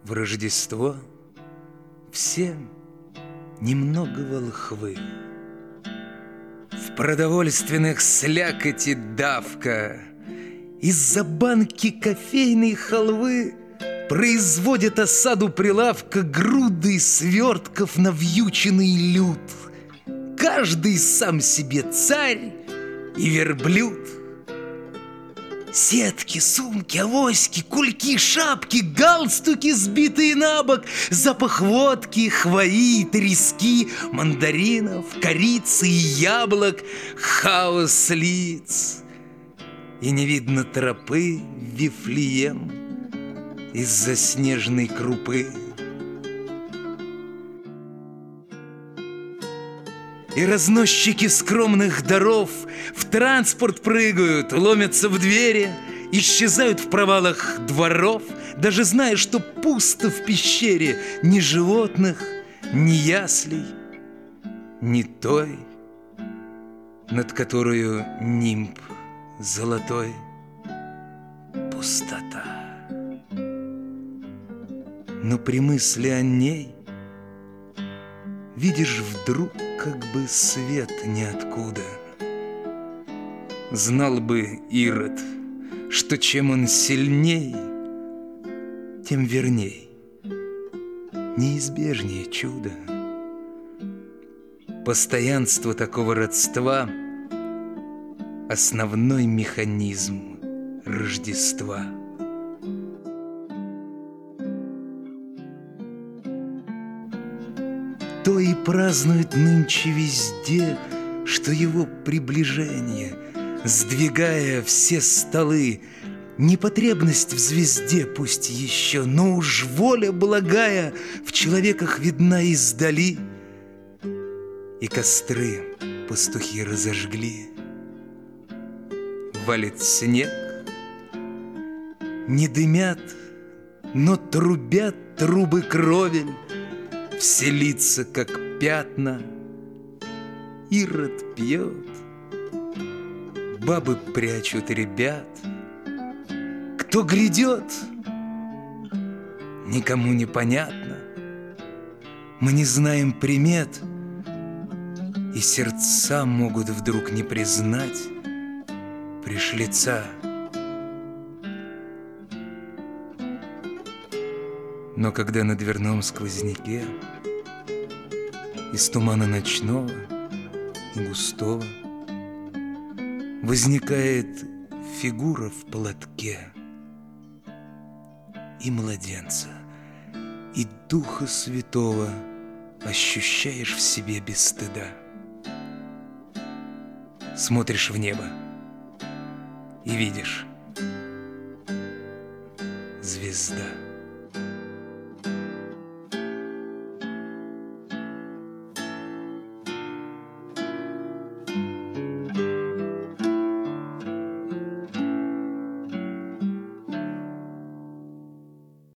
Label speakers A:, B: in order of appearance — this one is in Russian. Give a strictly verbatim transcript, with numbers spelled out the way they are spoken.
A: В Рождество всем немного волхвы. В продовольственных слякоти давка. Из-за банки кофейной халвы производят осаду прилавка груды свертков навьюченный люд. Каждый сам себе царь и верблюд. Сетки, сумки, авоськи, кульки, шапки, галстуки, сбитые на бок, запах водки, хвои, трески, мандаринов, корицы и яблок, хаос лиц. И не видно тропы в Вифлеем из-за снежной крупы. И разносчики скромных даров в транспорт прыгают, ломятся в двери, исчезают в провалах дворов, даже зная, что пусто в пещере ни животных, ни яслей, ни той, над которую нимб золотой. Пустота. Но при мысли о ней видишь вдруг как бы свет ниоткуда. Знал бы Ирод, что чем он сильней, тем верней, неизбежнее чудо. Постоянство такого родства — основной механизм Рождества. То и празднуют нынче везде, что его приближение, сдвигая все столы, не потребность в звезде пусть еще, но уж воля благая в человеках видна издали. И костры пастухи разожгли. Валит снег, не дымят, но трубят трубы кровель. Все лица, как пятна, Ирод пьет, бабы прячут ребят. Кто грядет, никому не понятно. Мы не знаем примет, и сердца могут вдруг не признать пришлица. Но когда на дверном сквозняке из тумана ночного и густого возникает фигура в платке, и младенца, и Духа Святого ощущаешь в себе без стыда. Смотришь в небо и видишь — звезда.